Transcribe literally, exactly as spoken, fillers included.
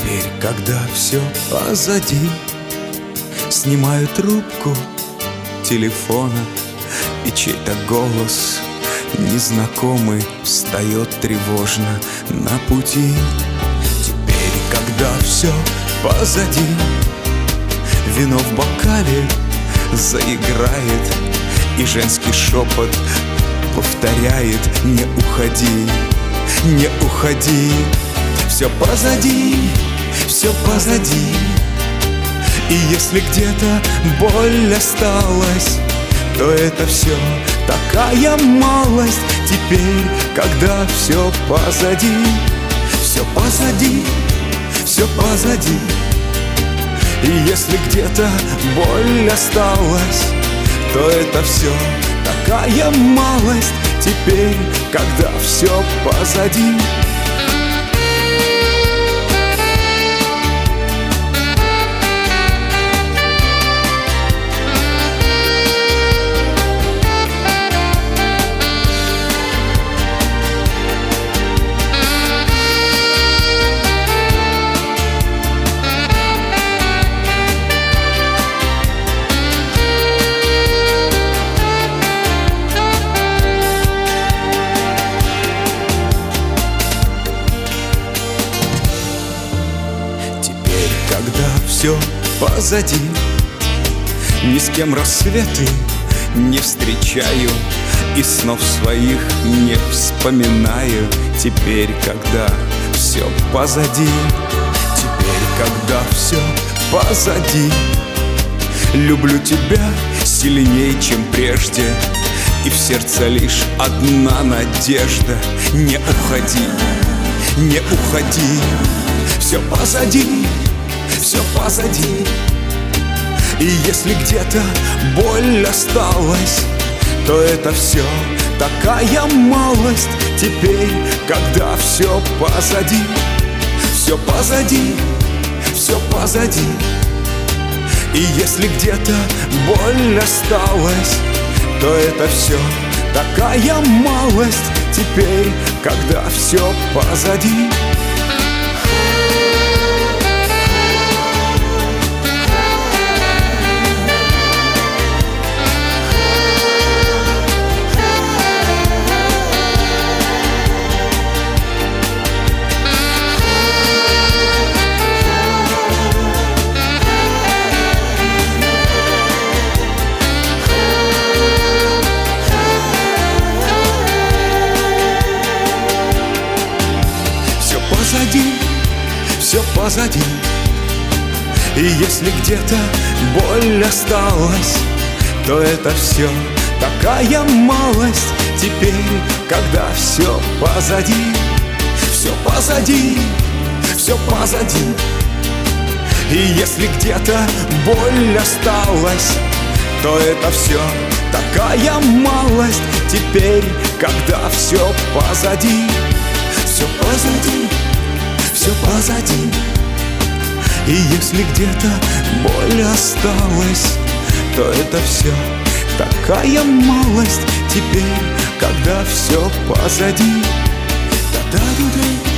Теперь, когда все позади, снимаю трубку телефона, и чей-то голос незнакомый встает тревожно на пути. Теперь, когда все позади, вино в бокале заиграет, и женский шепот повторяет: не уходи, не уходи. Все позади, все позади. И если где-то боль осталась, то это все такая малость. Теперь, когда все позади, все позади, все позади. И если где-то боль осталась, то это все такая малость. Теперь, когда все позади. Когда все позади, ни с кем рассветы не встречаю, и снов своих не вспоминаю. Теперь, когда все позади, теперь, когда все позади, люблю тебя сильнее, чем прежде, и в сердце лишь одна надежда: не уходи, не уходи. Все позади, все позади. И если где-то боль осталась, то это все такая малость. Теперь, когда все позади, все позади, все позади. И если где-то боль осталась, то это все такая малость. Теперь, когда все позади. Позади, все позади. И если где-то боль осталась, то это все такая малость. Теперь, когда все позади, все позади, все позади. И если где-то боль осталась, то это все такая малость. Теперь, когда все позади, все позади, все позади. И если где-то боль осталась, то это все такая малость. Теперь, когда все позади. Та-да-ду-ду.